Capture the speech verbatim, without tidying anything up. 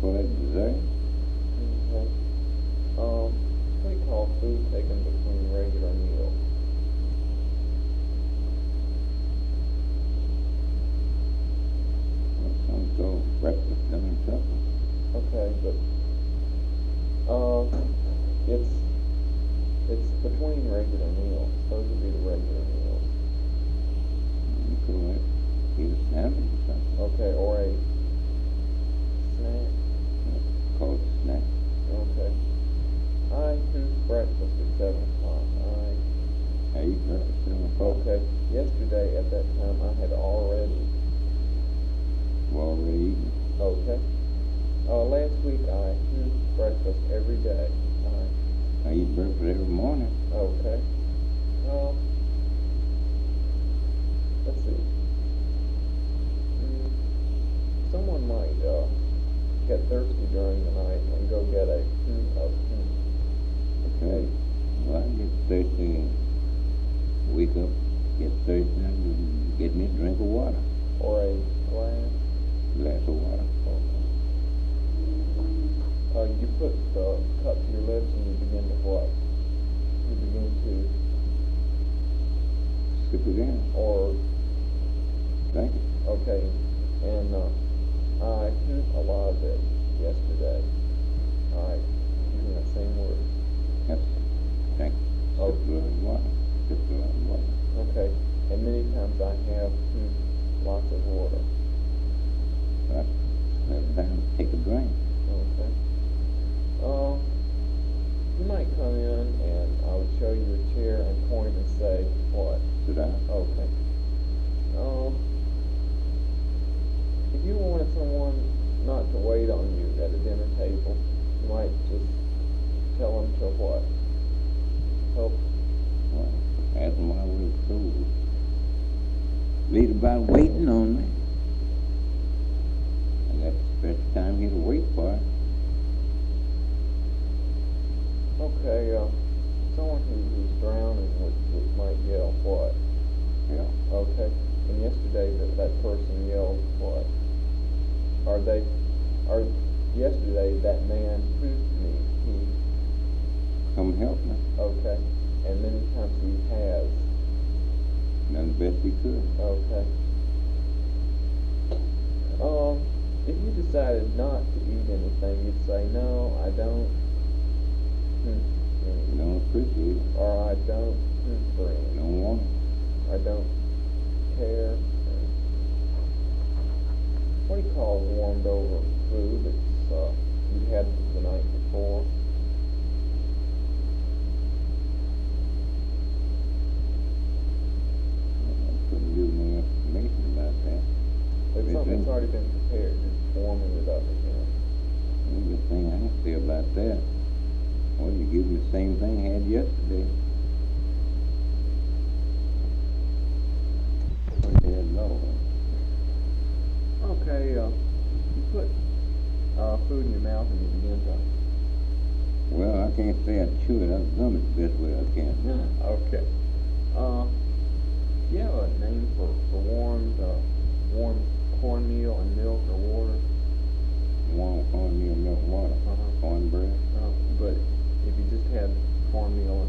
call that dessert? Okay. Um, what do you call food taken between regular meals? Well, some call breakfast, dinner, and supper. Okay, but uh, it's it's between regular meals. Those would be the regular meals. You call that either sandwich or something. Okay, or a snack. Call it snack. Okay. I choose breakfast at seven o'clock. I I eat breakfast at seven o'clock. okay. Yesterday at that time I had already. I've already eaten. Okay. Uh, last week I choose breakfast every day. I I eat breakfast every morning. okay. Uh, let's see. Mm, someone might uh, get thirsty during the night and go get a mm, of mm, Okay. Well, I get thirsty, wake up, get thirsty, and get me a drink of water. or a glass. Glass of water. Okay. Uh, you put the cup to your lips and you begin to what? You begin to, Sip it in. or, Drink it. okay, and uh, I took a lot of it yesterday. I, using that same word. Yes. Drink it. Oh. Sip a lot of water. Sip a lot of water. Okay, and many times I have mm, lots of water. Right. Every time, take a drink. Okay. Uh, you might come in and I would show you a chair and point and say, what? Sit down. Okay. Um, if you wanted someone not to wait on you at a dinner table, you might just tell them to what? Help. Well, ask them why we were told. Lead about waiting on me. I got a special time here to wait for it. Okay, uh, someone who, who's drowning would, would might yell what? Yeah. Okay. And yesterday that, that person yelled what? Are they, are, yesterday that man pushed me, he, Come help me. okay. And many times he has, Done the best he could. okay. Um, if you decided not to eat anything, you'd say, no, I don't, hmm, You don't appreciate it. or I don't, hmm, You friend, don't want it. I don't care. and What do you call warmed over food that's, uh, you had the night before? I couldn't give more information about that. It's It's something in- that's already been prepared, you're just warming it up again. The only thing I can say about that, well, you give me the same thing I had yesterday. What the hell, no. Okay, uh, you put, uh, food in your mouth and you begin to, Well, I can't say I chew it. I've done it the best way I can. okay. Uh, do you have a name for, for warmed, uh, warm cornmeal and milk or water? Warm cornmeal, milk, water, Uh-huh. cornbread. Uh, but if you just had cornmeal